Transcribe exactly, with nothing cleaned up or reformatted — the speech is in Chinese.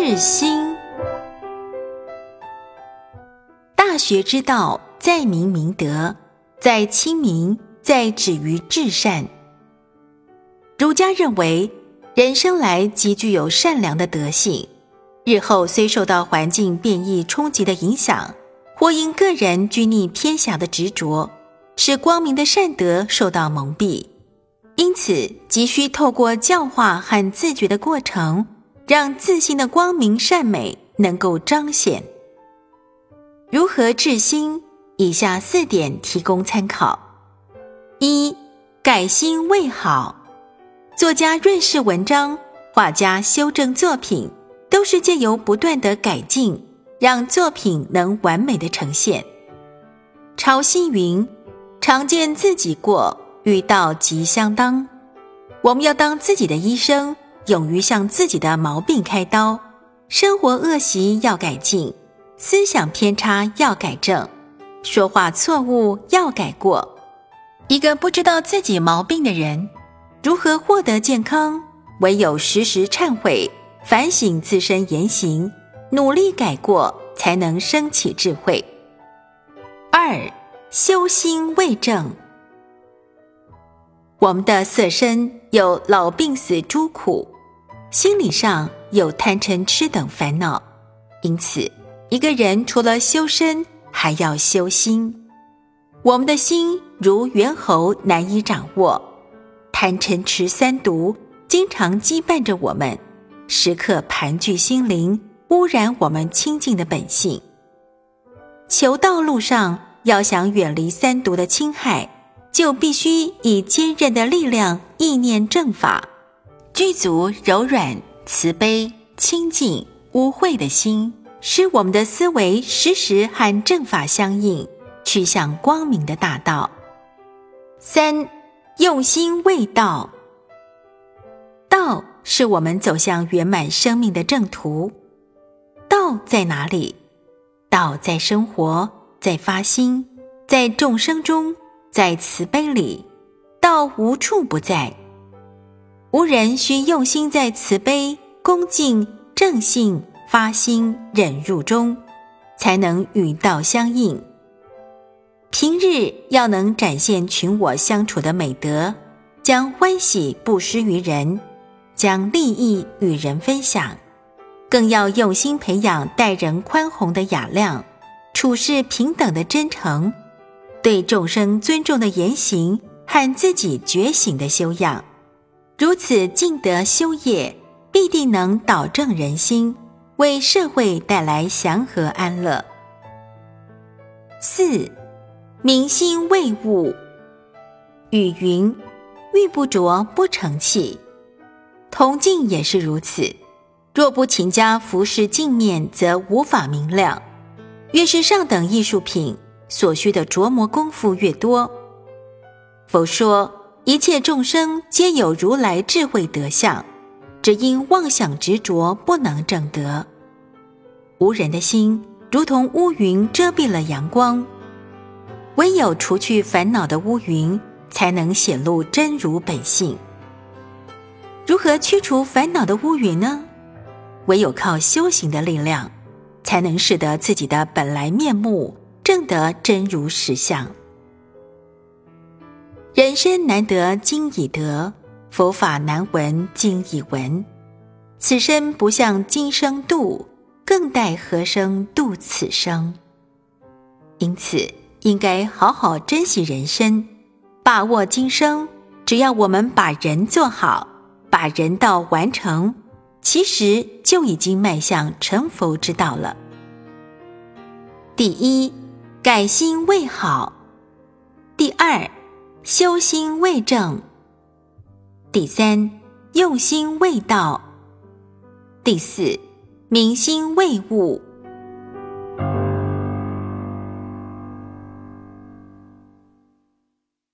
治心。大学之道，在明明德，在亲民，在止于至善。儒家认为，人生来即具有善良的德性，日后虽受到环境变异冲击的影响，或因个人拘泥偏狭的执着，使光明的善德受到蒙蔽，因此急需透过教化和自觉的过程，让自信的光明善美能够彰显。如何治心？以下四点提供参考。一、改心为好。作家润饰文章，画家修正作品，都是借由不断的改进，让作品能完美的呈现。潮汐云：常见自己过，遇到即相当。我们要当自己的医生，勇于向自己的毛病开刀，生活恶习要改进，思想偏差要改正，说话错误要改过。一个不知道自己毛病的人，如何获得健康？唯有时时忏悔，反省自身言行，努力改过，才能升起智慧。二、修心为正。我们的色身有老病死诸苦，心理上有贪嗔痴等烦恼，因此一个人除了修身，还要修心。我们的心如猿猴，难以掌握，贪嗔痴三毒经常羁绊着我们，时刻盘踞心灵，污染我们清净的本性。求道路上要想远离三毒的侵害，就必须以坚韧的力量意念正法，具足柔软、慈悲、清净、无慧的心，使我们的思维时时和正法相应，去向光明的大道。三、用心为道。道是我们走向圆满生命的正途。道在哪里？道在生活，在发心，在众生中，在慈悲里，道无处不在。无人需用心在慈悲、恭敬、正信、发心、忍辱中，才能与道相应。平日要能展现群我相处的美德，将欢喜布施于人，将利益与人分享，更要用心培养待人宽宏的雅量，处事平等的真诚，对众生尊重的言行和自己觉醒的修养。如此尽德修业，必定能导正人心，为社会带来祥和安乐。四、明心为物。语云：玉不琢不成器。铜镜也是如此，若不勤加服饰镜面，则无法明亮。越是上等艺术品，所需的琢磨功夫越多。佛说，一切众生皆有如来智慧德相，只因妄想执着，不能证得。无人的心如同乌云遮蔽了阳光，唯有除去烦恼的乌云，才能显露真如本性。如何驱除烦恼的乌云呢？唯有靠修行的力量，才能识得自己的本来面目，证得真如实相。人生难得经已得，佛法难闻经已闻。此生不向今生度，更待何生度此生。因此应该好好珍惜人生，把握今生。只要我们把人做好，把人道完成，其实就已经迈向成佛之道了。第一，改心为好。第二，修心为正。第三，用心为道。第四，明心为物。